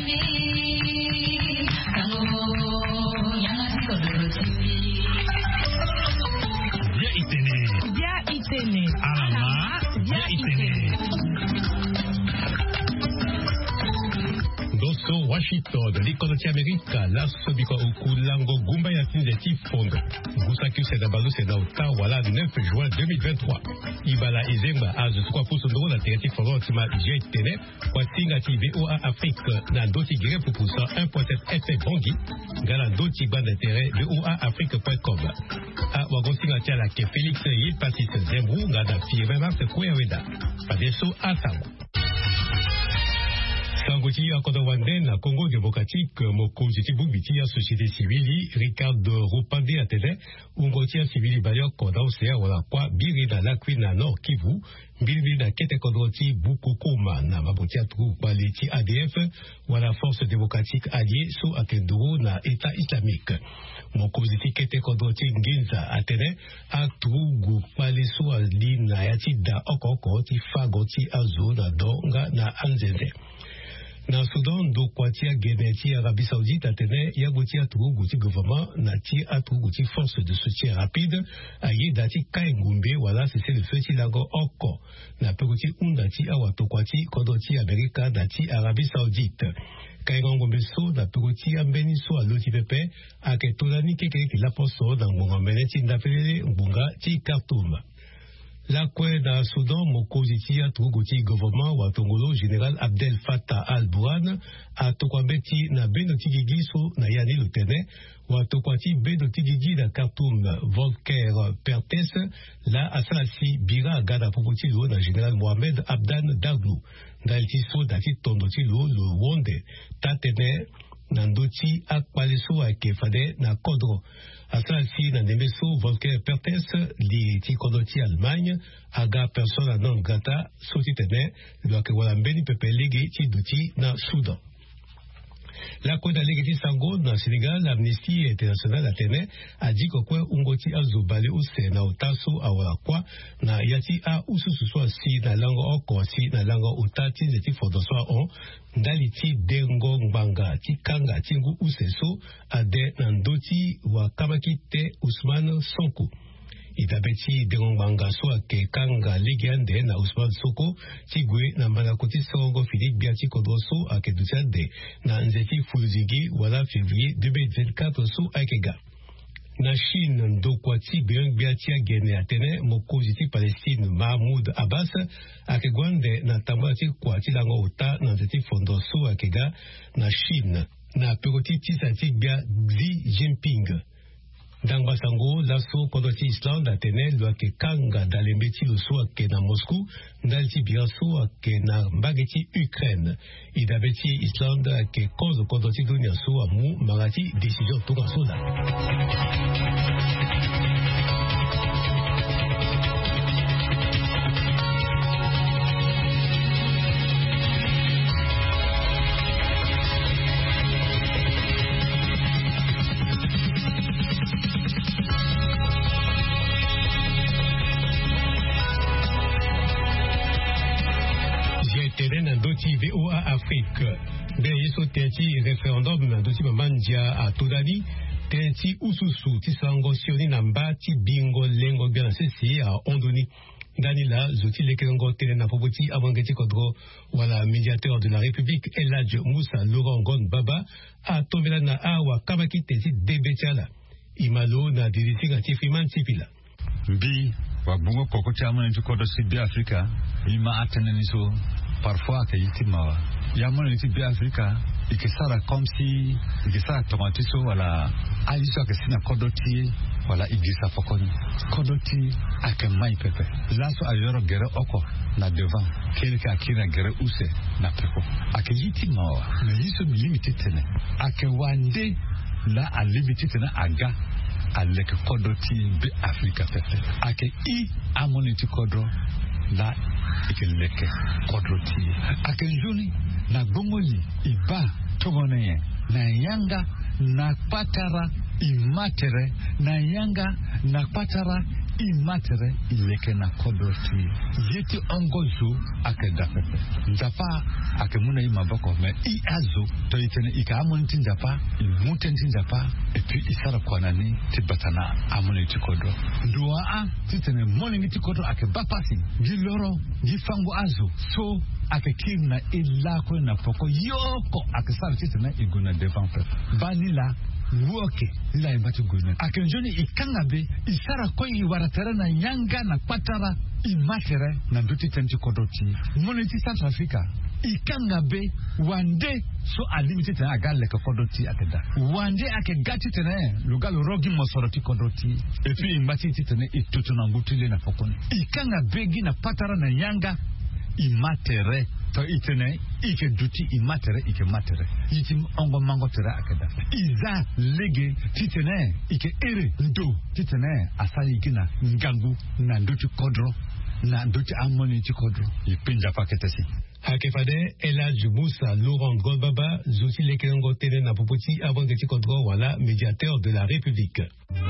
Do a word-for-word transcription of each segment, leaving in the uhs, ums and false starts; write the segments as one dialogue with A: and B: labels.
A: Dia itene.
B: Dia itene.
A: Alama. Dia itene. Dosso Washington, l'icône d'Amérique, la Sobiko Okulango Gumba Yatinzeti Fondo. Gusaku Sedabalu Seda Ottawa, le neuf juin deux mille vingt-trois. Ibala Izemba, à trois pour son la Terre Fondo, Tima Jetene, Watinga T V O A Afrique, Nandoti Gire pour cent un point sept F M Bongi, Galandoti Ban d'intérêt, V O A Afrique point com. À Wagontinga Tiala, que Félix Yil Passis Zembrou, Gada Firme Mars Kouéweda. Padeso Asamo. Sangoti Akodawande na Congo démocratique mokonzi tibubiti ya société civile Ricardo Rupande atele ungoti civile balio kodanse wala kwa biri na lakwi na Nord Kivu biri na kete kodoti bukukuma na mabotia tru baleti A D F wala force démocratique alliée sous akenduro na état islamique mokonzi kete kodoti nginza atele atrugu paleso ali na yati da okoko ti fagoti azo na donga na anzeze. Na Soudan, do Kwatia Geneti Arabie Saoudite atene yaguti atugu guti gouvernement nati atugu guti force de soutien rapide aye dati kaingumbe wala c'est le feu lago oko na peguti undati awato kwati kodoti Amerika dati Arabie Saoudite kaingumbe so na peguti ambeni so aloti pepe aketolani keke la poso na ngonga meneti ndapele mbunga ti Khartoum. La kwe na Soudan mokoziti ya tugoti gouvernement wa Tongolo général Abdel Fattah al-Burhan a tokwambeti na benoti gigiso na yani lutene wa tokwati benoti gigi na Khartoum Volker Pertes la asalasi bira gada pupoti lo na général Mohamed Abdan Daglo dalti so dati tondoti lo lo wonde tatene nandoti akpaleso akefade na kodro. Asalasi na nemeso Volker Pertes li ti kodoti Allemagne aga persona non grata soti tene lo ke wala mbeni pepe lege ti duti na Soudan. La Koda Legeti Sango na Sénégal, l'Amnesty International atene a dit que quoi ungoti azobale use na utaso awala kwa na yati a usususu si na lango oko si na lango utati neti fodoswa on ndaliti dengo mbanga ti kanga tingu useso ade nandoti wa kamakite Ousmane Sonko. Itabeti dengombanga so ake kanga ligiande na Ousmane Sonko tigwe na manakoti songo Philippe Biati Kodroso ake dutiande na nzeti fulzigi wala février deux mille vingt-quatre so akega. Na Chine ndo kwati Biang Biatia Gene atene mokoziti Palestine Mahmoud Abbas ake gwande na tambati kwati lango uta na nzeti fondo so akega na Chine na peroti tisati bia Xi Jinping. Dans Basango, l'assaut contre l'Islande a tenu le Kanga dans les métiers le soir que dans Moscou, dans le Biaso que dans Bageti Ukraine. Il avait dit Islande que cause contre l'Islande so amu marati décision tout en V O A Afrique. Ben yeso tenti référendum na doti mandia a Todani tenti ususu ti sango sioni namba ti bingo lengo bien sesi a Ondoni. Danila zoti lekengo tele na popoti avangeti kodro wala médiateur de la République Eladj Moussa Laurent Gon Baba a tombela na awa kabaki tenti debetiala. Imalo na dirisiga ti Freeman Tipila.
C: Bi wa bungo koko chaman tu kodo si bi Afrika ima atene so parfois que yitima ya mon équipe bi Afrika ikisara comme si ikisara tomati so wala aiso que sina kodoti wala igisa fokoni kodoti ake mai pepe laso ayoro gere oko na devant kelka akira gere use na peko ake yitima na yiso limité tene ake wande la a limité tene aga aleke kodoti bi Afrika pepe ake i amoniti kodro la ikeleke kodroti akenjuni na gomoli iba tobone na yanga na patara imatere na yanga na patara imatere ileke na kodroti yeti ongozu akeda pepe nzapa akemuna imaboko me i azo to itene ikamon tinjapa imuten tinjapa et puis isara kwanani tibatana amone tikodo ndoa a titene moningi tikodo akebapasi giloro gifango azo so akekina ilako na poko yoko akesara titene iguna devanfe banila woke la imati guna akenjoni ikangabe isara koi waratera na nyanga na patara imatere na nduti tenti kodoti moneti Central Africa ikangabe wande so alimiti tena agale ka kodoti akeda wande akegati tena lugalo rogi mosoroti kodoti epi imati tena itutu na ngutile na pokoni ikangabe gina patara na nyanga imatere to itene ike duti imatere ike matere yitim ongo mango tere akeda iza lege titene ike ere ndo titene asali gina ngangu na nduti kodro na nduti amoni tikodro ipinja paketesi
A: Hakefade Ela Djiboussa Laurent Golbaba Zouti Lekengo Tele na Popoti avant de Tikodro voilà médiateur de la République.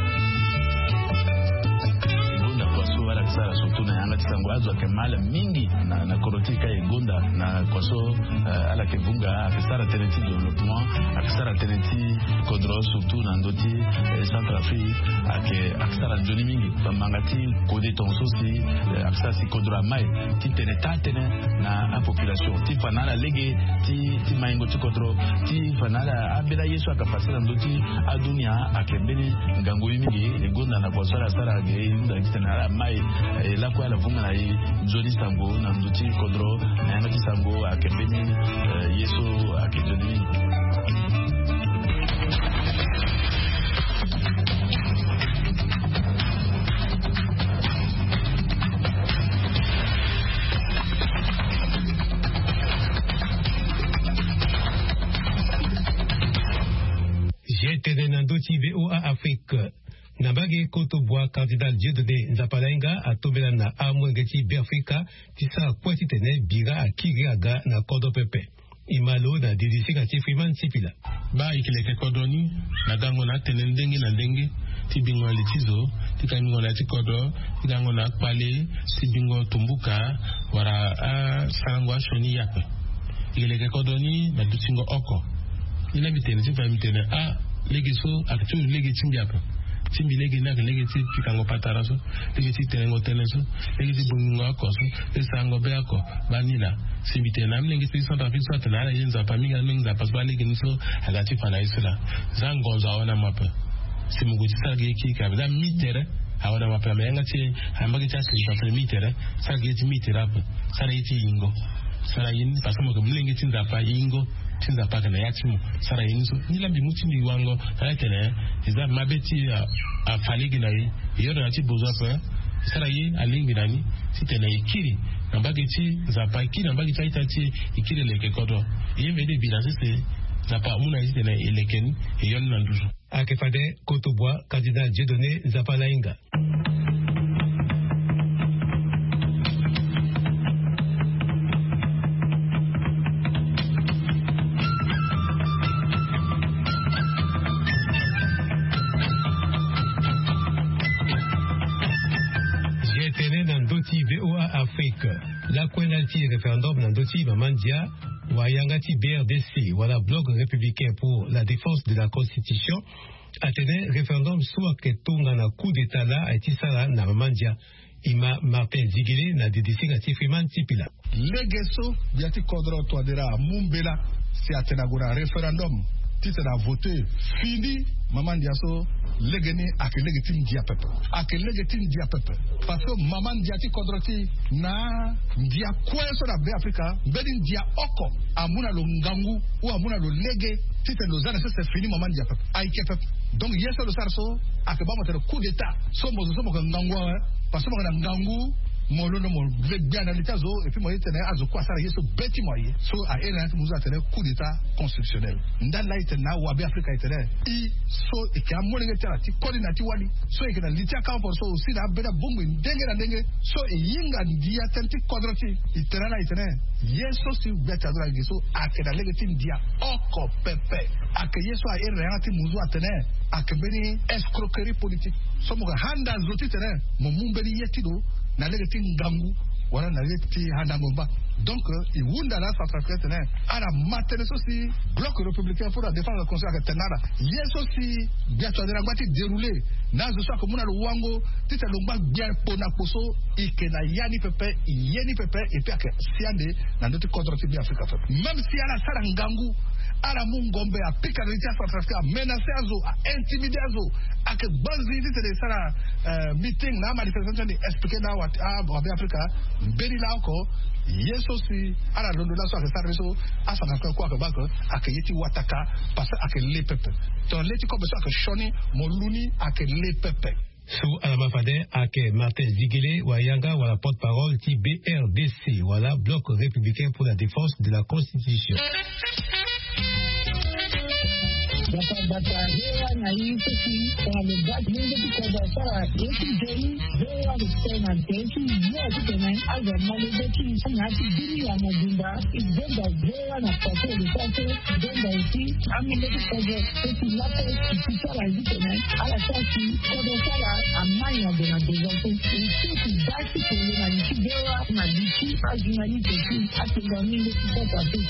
B: Sara surtout na yanga tsangwazo kemala mingi na na korotika egonda na koso uh, ala kevunga akisara teneti development akisara teneti kodro surtout na ndoti eh, Central Afrique ake akisara joni mingi bamangati kode tonso si eh, akisara si kodro mai ti teneta tene na a population ti fanala lege ti ti maingo ti kodro ti fanala abela yesu akapasira ndoti adunia akebeni ngango mingi egonda na koso ala sara ge nda kitana mai la kwa la vunga na joli sango na nduti kodro na yamati sango akebeni yesu akejoni
A: J'étais dans Ndoti V O A Afrique. Nabage Kotoboa, candidat Dieudonné Nzapalainga, a tombé na Amwengeti Biafrika, tisa kwati tene biga a Kiriaga na Kodo Pepe. Imalo na didisi kati Freeman Sipila.
D: Ba ikileke kodoni, na gango na tene ndenge na ndenge, tibingo litizo, tikango na tikodo, tikango na pale, tibingo tumbuka, wara a sarangwa shoni yape. Ikileke kodoni, na dutingo oko. Ina mitene, tifa mitene, a legiso, aktu legi timbiapa. Timbi legi na legi ti pikango pataraso legi ti tengo teneso legi ti bungo akoso esango be ako banila simbite na mlengi ti South Africa so tana yenza paminga menza paswa legi niso agati fana isula zango za ona mapa simugo ti sage ki ka da mitere awana mapa menga ti ambagi ta ki pa mitere sage ti mitere apa sara ti ingo sara yin pasamo ko mlengi ti nzapa ingo tinza paka na yachimu sara yinzo nila bimuti ni wango ayakene iza mabeti a faligi na yi yodo na ti bozo pa sara yi alingi nani sitena ikiri na bageti za pa ikiri na bageti itati ikiri leke kodo yemede binase se za pa muna sitena elekeni yon na nduzo
A: Akefade Kotoboa candidat Dieudonné Nzapalainga. V O A Afrique. La Kwenalti référendum Nandoti Mamandia, Wayangati B R D C, voilà bloc républicain pour la défense de la Constitution, a tenu référendum soit que Tonga na coup d'état là a été ça na Mamandia. Ima Martin Zigile na D D C na Tifriman Tipila.
E: Legeso, yati kodro toadera Mumbela, si a tenagura référendum. Tite na voté fini maman diaso legeni ak legitim dia pepe ak legitim dia pepe parce que maman diati kodroti na dia kweso na be Afrika bedin dia oko amuna lo ngangu ou amuna lo lege tite lo zana c'est fini maman dia pepe ay ke pepe donc yeso lo sarso ak ba motere coup d'état so mo so mo ngangu parce que mo na ngangu molo no mo bien na litazo et puis mo yetene azo kwa sara yeso beti moye so a ena mu za tene coup d'état constitutionnel ndala itena wa be Afrika itene i so e ka mo nge tara ti kodi na ti wali so e kana litia ka for so si na beda bungu ndenge na ndenge so e yinga ndia tenti kodroti itena na itene yeso si beta dra yeso akeda legitim dia oko pepe ak yeso a ena ti mu za tene ak beni escroquerie politique so mo handa zoti tene mo mu beni yetido na legeti ngangu wala na legeti handangomba Donc, il wunda la Centrafrique tenait à la matinée aussi bloc républicain pour la défense de la Constitution tenara. Yes aussi bien tu as déroulé. Nazo soit comme on a le wango, tu sais le bien pona poso, et que na yani pepe, yeni pepe, et puis que siande dans notre contre bien Afrique. Même si à la sarangangu, à la mungombe, à piquer l'État Centrafrique, à menacer à zo, à intimider à zo, à que banzi dit c'est ça meeting, na manifestation d'expliquer dans à Afrique, béni là encore. Yes aussi, à la London, soit que ça réseau, à sa nation quoi que bac, à que yeti wataka, parce à que les peuples. Donc les comme ça que Shoni, Moluni, à que les peuples.
A: Sous Alamafade, à que Martin Zigele, Wayanga, ou la porte-parole, qui B R D C, voilà, bloc républicain pour la défense de la Constitution.
F: Batahewa na yusufi kwa mabati mungu kwa bara yesu jeri zewa kutena teki ya kutena aga malebeki na kidini ya majumba igenda zewa na pato lisate igenda isi amileki kwa teki lape kisara kutena ala taki kwa sala amanya de dezoto isi basi kwa na nikidewa na diki ajina ni teki atendani kwa pato.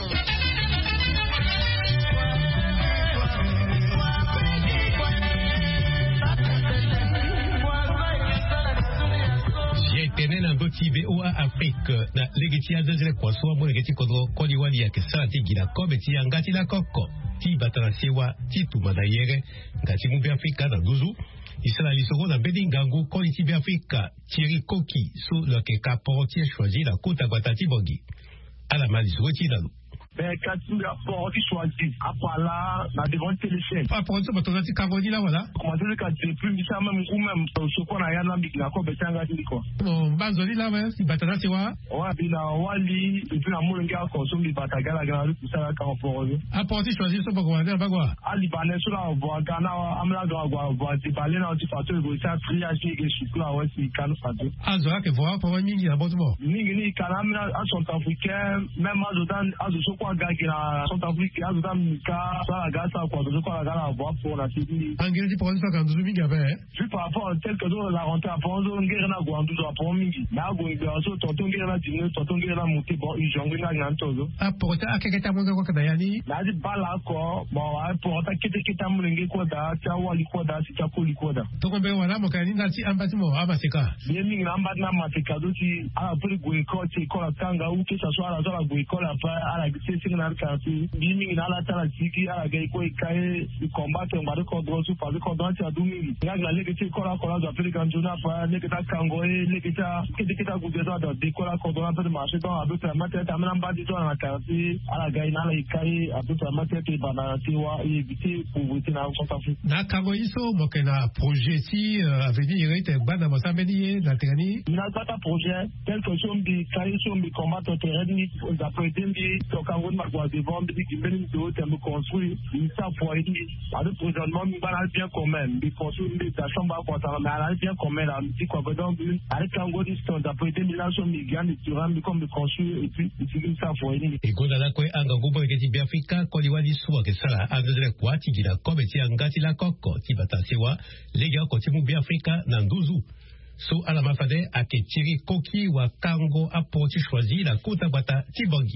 A: Tenel un petit B O A Afrique na legitia zele kwa so mo legiti kodro kodi wali ya kesati gila kobe ti angati la koko ti batana sewa ti tuma da yere ngati mu be Afrika na duzu isala lisoko na bedingangu kodi ti be Afrika tiri koki so le ke kaporti choisi la kota batati bogi ala mali so ti dalu.
G: Ben, quand tu rapport qui choisit, après là, la devant téléphone.
A: Pas pour ça, mais tu as dit Cavoni là, voilà.
G: Comment tu dis que tu es plus mis ça même ou même, ce qu'on a y'en a mis là, quoi, ben, c'est un gars qui quoi.
A: Bon, Banzoli là, ouais, si Batana, c'est quoi?
G: Ouais, puis là, Wali, et puis la moule, gars, consomme les batagas, la grande, tout ça, là, quand on peut.
A: Apporter, choisir, ça, pour commander, pas quoi?
G: Ah, Libanais, sur là, on voit Ghana, Amla, on voit des balais, là, tu fais tout, ça, triage, et je suis là, ouais, c'est Ghana, ça.
A: Ah, Zola, que voir, pour moi, Mingi, d'abord.
G: Mingi, ni, Kanamina, à son africain, même à Zodan, à ce quoi, gars, qui a Centrafrique, à Zodan, Mika, ça, la gare, ça, quoi, ce quoi, la gare, à voir pour la cité.
A: Angeli, pour ça, quand Zoumi, avait,
G: juste par rapport à tel que d'autres, la rentrée, à Ponzo, on guérit la Guandou, à Pomingi. Là, on guérit la Tonton, guérit la Dino, Tonton, guérit la Mouté, bon, ils ont guéri la Gantozo.
A: Ah, pour ça, à quel état, mon quoi, Kadayani?
G: Là, dit, pas là, quoi, bon, pour ça, qui était qui t'a moulé, quoi, da, tia, wali, quoi, da, si tia, poli, quoi, da.
A: Donc, on peut voir là, mon canine, là, si, un bâtiment, ah, bah, c'est quoi?
G: Bien, ming, là, maintenant, ma, c'est cadeau, si, à la poli, gouécole, c'est quoi, la tanga, ou que ça soit, à la zone, la gouécole, après, à la, c'est, c'est, dans le quartier. Bien, ming, là, la tala, siki, à la gaï, quoi, et caille, il combat, on va le cordon, sous, parce qu'on doit, tia, doumi. Là, la légalité, quoi, là, quoi, là, appelé Ganjona, après, légata, kangoé, légata, légata, goudéza, de décoller, cordon, un peu de marché, donc, à peu près, ma tête, à même, bas, disons, dans la quartier, à la gaï, là, la caille, à peu près, ma tête, et banana, tewa, et éviter, pauvreté, dans le Centrafrique.
A: Na kangoï, so, mo, kena, projet, si, à venir, il était, ban, dans mon samedi, dans le terrain.
G: Il n'a pas de projet, tel que son bi, caille, son bi, combattre au terrain, on a prêté, bi, au Kangoï, ma voix devant, bi, qui mène de haut, me construit, il s'en faut aider. À le présentement, il va bien commun, il construit, il ta chambre à quoi, mais elle a bien commun, là, dit quoi, donc, avec Kangoï, on a prêté, il a son bi, gagne, tu rentres, comme le construit, et puis, il s'en faut aider.
A: Et quand on a quoi, un gangou, qui est bien africain, quand il va dire soit que ça, là, un de quoi, tu dis la comme, et tu as un gars, la coco, tu vas t'asseoir, les gars, quand tu m'oublies bien africain, dans douze so à la mafade, à que tiri koki ou à kango, à porter choisi, la côte à bata, tibangi.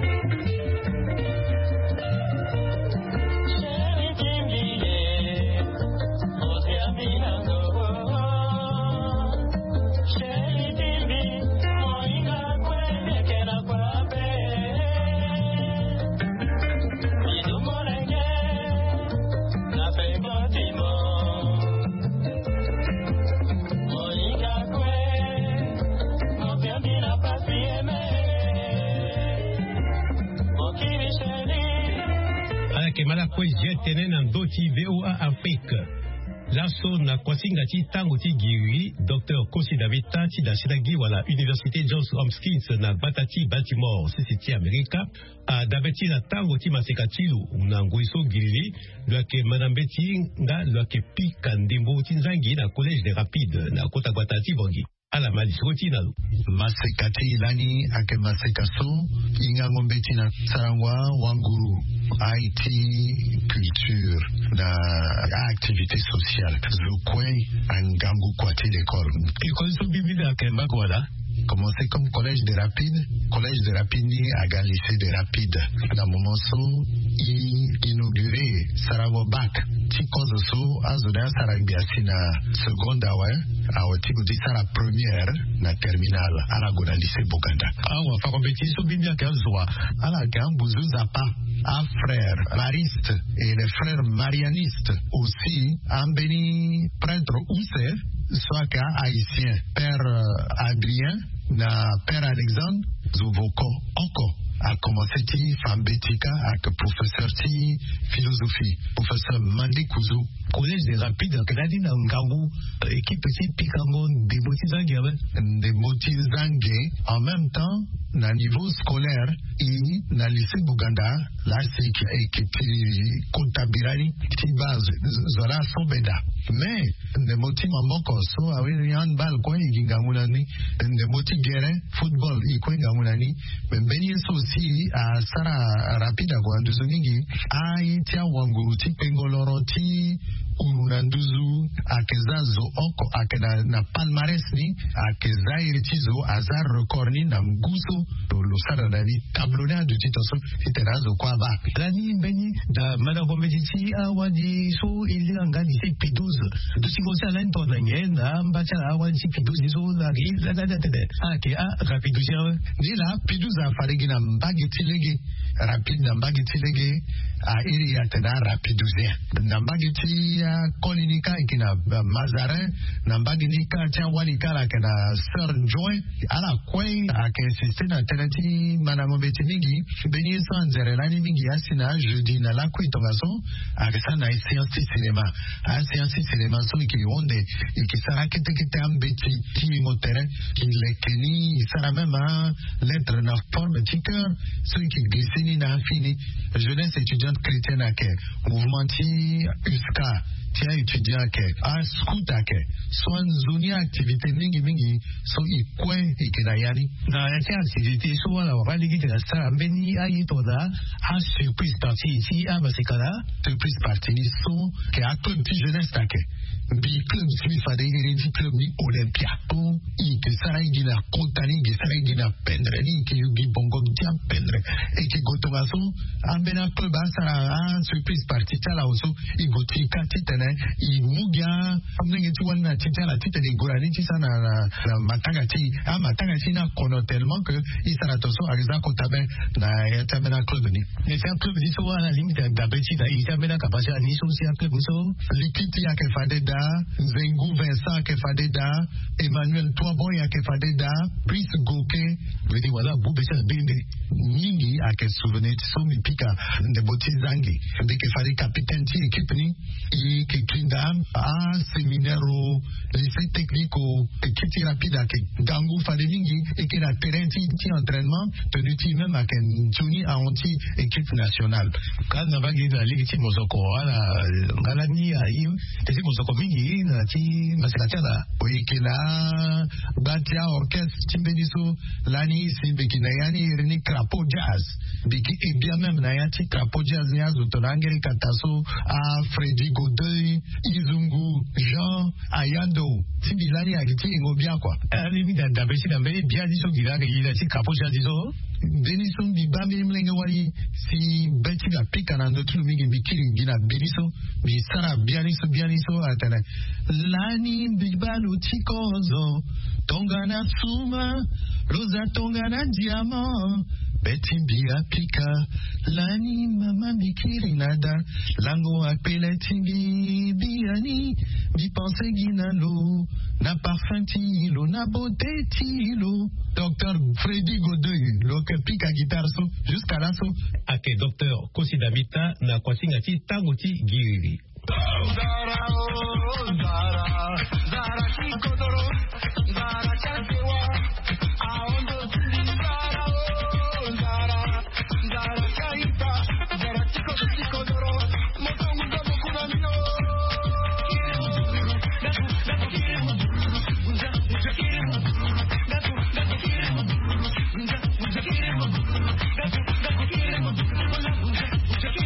A: Malakwe jetenen en doti V O A Afrique. Lasso na kwasingati tango ti giri Docteur Kosi David Tati da Shidagi wala Université Johns Hopkins na Batati Baltimore C C T America a dabeti na tango ti masekatilu na nguiso giri lwake manambeti nga lwake pika ndimbo ti nzangi na Collège des Rapides na kota Batati bongi. Ala malisoti nalu
H: masekati ilani ake masekaso inga ngombeti na sarangwa wanguru I T culture na activité sociale zokwe angangu kwati l'école
A: école so bibida ke makwala
H: commencé comme collège des Rapides. Collège des Rapides à un lycée des Rapides. Dans mon morceau, il inauguré Sarago Bac. Ti cause so azona Sarabiasi na seconde awe. Awe ti ko di sara première na terminale. Ala go na lycée Boganda. Awa fa compétition bibia kanzwa. Ala gambuzu zapa. Un frère mariste et les frères marianistes aussi. Un béni prêtre Ousse. Soit qu'un haïtien, père euh, Adrien, na père Alexandre, Zovoko, Oko, a commencé ti Fambetika avec professeur ti philosophie, professeur Mandé Kouzou. Collège des Rapides, Canadien Ngangou, équipe ti Pikango, des Motizangé, des Motizangé, en même temps, na niveau scolaire, et na lycée Buganda, là c'est équipe ti Kontabirani, ti base, Zola Sobeda. Mais, ne moti mamoko so awi handball ko ingamunani, ne moti gere football iko ingamunani, mais beni so si a sara rapida ko anduzuningi, ai tia wanguru ti pengoloro ti urunanduzu akezazo oko akena na palmarès ni akeza iritizo azar record ni na mguso lo sara dani tablona du titoso iterazo kwa ba lani beni da mana komediti awadi so ilanga ni se pidu de si vous allez entendre na mbacha awan si piduzi zo la la la la ah ke ah rapidouzi ni la piduza farigina mbageti lege rapide na mbageti lege a iri ya tena rapidouzi na mbageti kolinika ikina mazarin na mbaginika tia walika la kana sir joy ala kwen ake insiste na tenati manamo beti mingi beni sanzere lani mingi asina jeudi na la kuitongazo akesa na séance cinéma a séance cinéma so ki onde ki sara kete kete ambeti ki motere ki lekeni sara même lettre na forme de cœur so ki glissini na fini jeunesse étudiante chrétienne ake mouvement ti uska tia étudiant ke a scout ake so zoni activité mingi mingi so ikwe ikinayani na tia activité so wala wali ki na sara beni ayi toda a surprise party ici a basikala surprise party ni so ke a club ti jeunesse ake bi club si fade iri di club ni Olympia o i ke sara igina kontani ke sara igina pendre ni ke yugi bongo dia pendre e ke gotonga so ambena club a sara a surprise party tala oso i goti kati tene i mugia amnenge ti wana ti tala ti tene gorani ti sana na matanga ti a matanga ti na kono tellement que i sara toso ariza kotabe na yata mena club ni ne c'est un club di so wana limite d'abeti da i tamena kapasa ni so si un club so likiti ya ke fade da Zengu Vincent Kefadeda, Emmanuel Toaboy Kefadeda, Brice Goke, veut dire voilà, Boubessa Binde, Nini a que souvenir de son pika de Botizangi, de Kefade capitaine de l'équipe ni, et que Kindam a séminaire au lycée technique au équipe rapide à que Gangou Fademingi et que la terrain de entraînement tenu même à qu'un Johnny a anti équipe nationale. Quand on va dire la Ligue Timosoko, la Galani a eu, c'est Mosoko mingi na ti masekatela oikila batia orchestre timbeniso lani simbeki na yani irini crapo jazz biki et bien même na yati crapo jazz ni azo tonangeri kataso a Freddy Godeuil Izungu Jean Ayando timbilani agiti ngo bien quoi ali mi da besi na mbele bien diso giraga ila ti crapo jazz diso Beniso bibami mlenge wali si beti ga pika na ndotu mingi bikiri gina beniso bi sara bianiso bianiso atana lani bibalu tikozo tongana suma rosa tongana diamant beti bia pika lani mama bikiri nada lango akpele tingi biani bi pense ginalo na parfum tilo na beauté tilo docteur Freddy Godeuil loke pika guitare so jusqu'à là so ake docteur Kosidamita na kwasingati tangoti giriri Zara oh Zara Zara chikodoro Zara chantewa aondo tili Zara oh Zara Zara chaita Zara chikodo chikodoro motongu gabo kunamino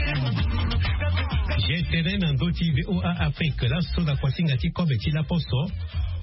H: J'étais dans d'autres V O A Afrique, là, sur la Kwasingati, comme est-il la poso,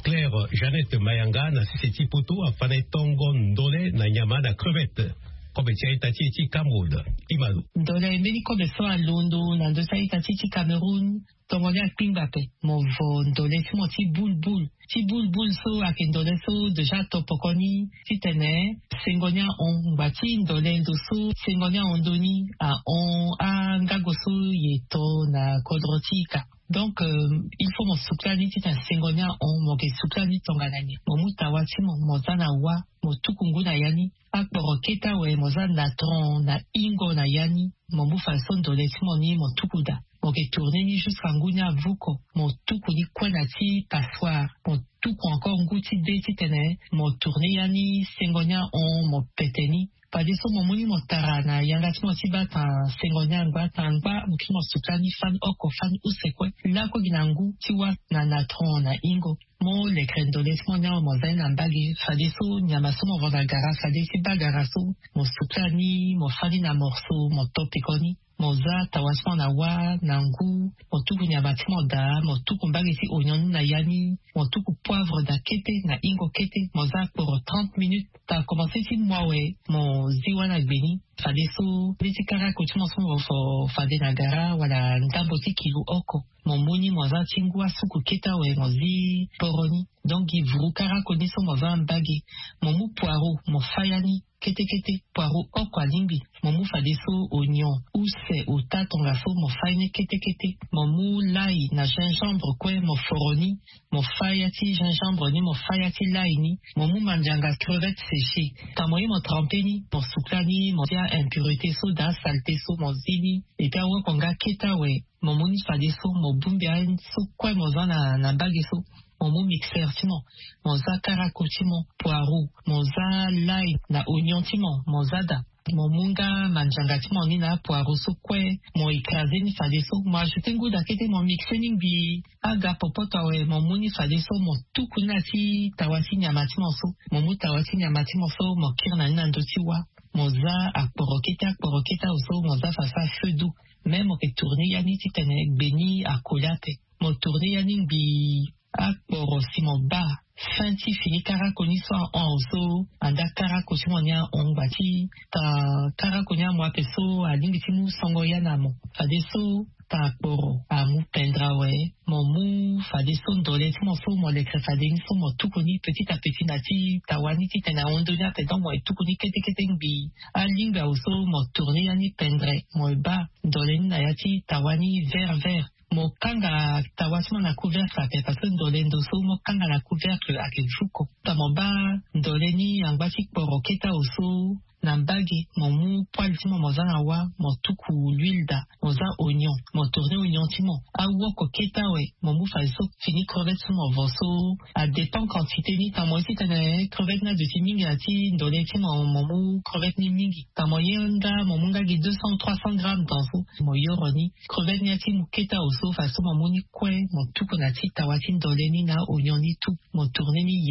A: Claire Jeannette Mayanga na sisi poto afana tongo ndole na nyama na crevette. Kobe tia itati iti Cameroun. Imalu.
I: Ndole meni kobe so a Londo na ndosa itati iti Cameroun. Tongo le Pimbape. Movo ndole si mo ti boule boule. Ti boule boule so ake ndole so deja topokoni. Ti tene sengonia on bati ndole ndo so sengonia ondoni a on a ngagoso yeto na kodrotika. Donc, euh, il faut mon souklani ti tan sengonia on mo ke souklani tonganani. Mo mutawa ti mo mozana wa mo tukungu na yani. Akporo keta we moza na tron na ingo na yani. Mo mu fason dole ti mo ni mo tukuda. Mo ke tourner ni jusqu'à ngunya vuko. Mo tuku ni kwena ti passoir. Mo tuku encore nguti de ti tene. Mo tourner yani sengonia on mo peteni. Padiso mo muni mo tarana yanga ti mo ti ba tan sengonia ngba tan ngba mo ki mo suklani fan oko fan usekwe. La ko ginangu ti wa na na tron na ingo. Mo le krendole ti mo nya mo zain na mbagi. Fadiso nyama so mo vona gara fadisi bagara so. Mo suklani mo fani na morso mo topikoni. Moza tawasma na wa na ngu. Mo tuku nyama ti mo da. Mo tuku mbagi ti onion na yani. Mo tuku poivre da kete na ingo kete. Moza pour trente minutes. Ta commencé ti moi we. Mo ziwa na gbeni. Fade so. Beti kara koti mo so mo fo fade na gara. Wala ndambo ti kilo oko. Mo moni moza ti ngua suku keta we. Mo zi poroni. Donc vuru kara koni so moza mbagi. Mo mu poiro. Mo fayani. Kete kete. Poiro oko alimbi. Mo mu fade so oignon. Ou se ou ta tonga so mo fayne kete kete. Mo mu lai na gingembre kwe mo foroni. Mo fayati gingembre ni mo fayati lai ni. Mo mu manjanga crevette séchée. Tamoyi mo trempé ni. Mo souklani. Mo tia impurité so da saleté so mo zini. Et puis awa konga keta we. Mo muni fade so mo bumbia so kwe mo zana na bagi so. Mon mot mixeur timon, mon za karako timon, poireau, mon za lai na oignon timon, mon zada, mon munga manjanga timon ni na poireau so kwe, mon écrasé ni fade so, moi je tengo da kete mon mixing bi, aga popota we, mon muni fade so, mon tukuna ti tawasi nyama timon so, mon mu tawasi nyama timon so, mon kirna ni nando tiwa, mon za akporoketa akporoketa so, mon za fasa feu doux, même mon ke tourné yani ti tene beni akolate, mon tourné yani bi akporo simon ba fanti fini karakoni so en so anda karakoni mo nya on bati ta karakoni mo peso alingi timu songo yana mo fade so ta akporo amu pendra we mo mu fade so ndole mo so mo le fade ni so mo tukuni petit à petit nati tawani ti tena ondonya pe donc mo tukuni kete kete bi alinga so mo tourner yani pendre mo ba ndole na yati tawani vert vert. Mo kanga tawasma na couvercle ake parce que ndole ndoso mo kanga na couvercle ake juko. Ta mo ba ndole ni angbasi poroketa oso na mbagi mo mu poil timo mo zana wa mo tuku l'huile da mo za oignon mo tourner oignon timo a woko keta we mo mu fa so fini crevette mo voso a dépend quantité ni ta mo si tane crevette na de timingi ati ndole timo mo mu crevette ni mingi ta mo yenda mo munga gi deux cents trois cents grammes dans so mo yoroni crevette ni ati mu keta oso fa so mo mu ni kwe mo tuku na ti tawati ndole ni na oignon ni tout mo tourner ni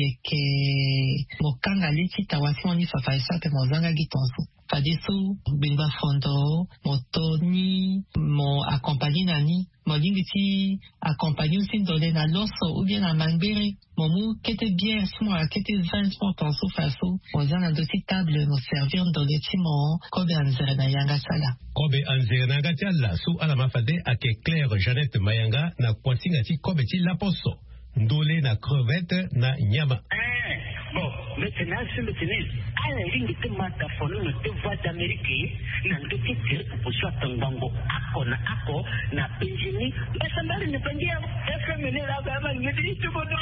I: yeke mo kanga li ti tawati mo ni fa fa sa te mo zanga tonso fadeso benga fondo motoni mo accompagné nani mo lingiti accompagné aussi ndole na loso ou bien na mangbere mo mu kete bien mo kete vingt mo tonso faso mo zana dosi table mo servir ndole ti mo kobe anzere na yanga sala
A: kobe anzere na gatala su ala mafade ake Claire Jeannette Mayanga na kwasinga ti kobe ti laposo ndole na crevette na nyama.
J: Bon, maintenant, c'est le tennis. À la ligne de Matafone, de voix d'Amérique, n'a de quitter pour soit un bango, ako na ako, na penjini, mais ça m'a une penjia, et fait mener la gamme, il me dit tout bon.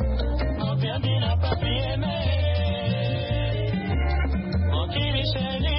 K: Shall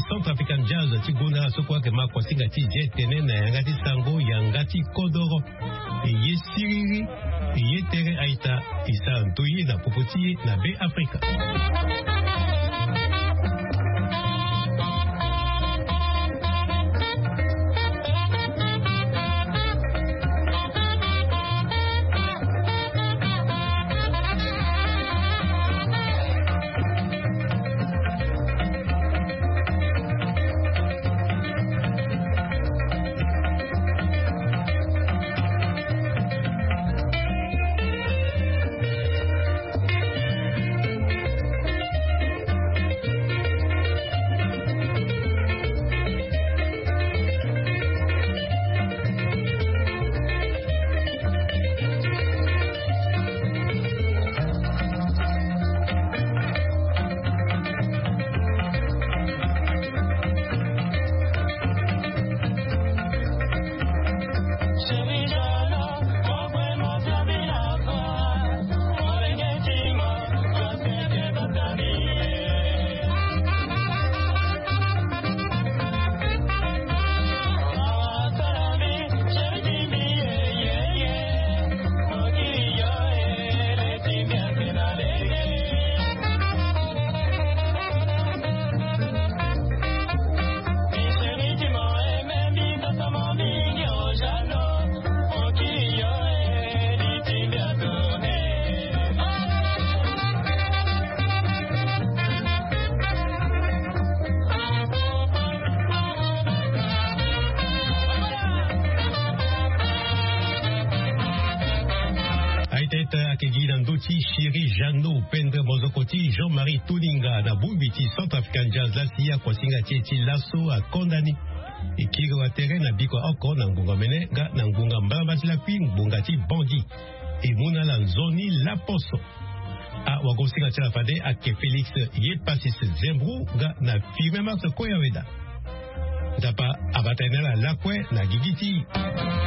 A: Centrafrican Jazz ti gona so kwa ke makwa singa ti jetene na yangati sango yangati kodoro ye siriri ye tere aita isa ntoye na popoti na be Afrika. Chéri Jano Pendre Mozokoti Jean-Marie Tuninga na Bubiti Centrafrican Jazz la siya kwa singa tieti lasso a kondani ikiro atere na biko oko na ngunga mene ga na ngunga mbamba la ping bungati bandi e muna la zoni la poso a wagosinga tela fade a ke Felix ye pasis Zembru ga na firme marse koyaweda dapa abatenela lakwe na gigiti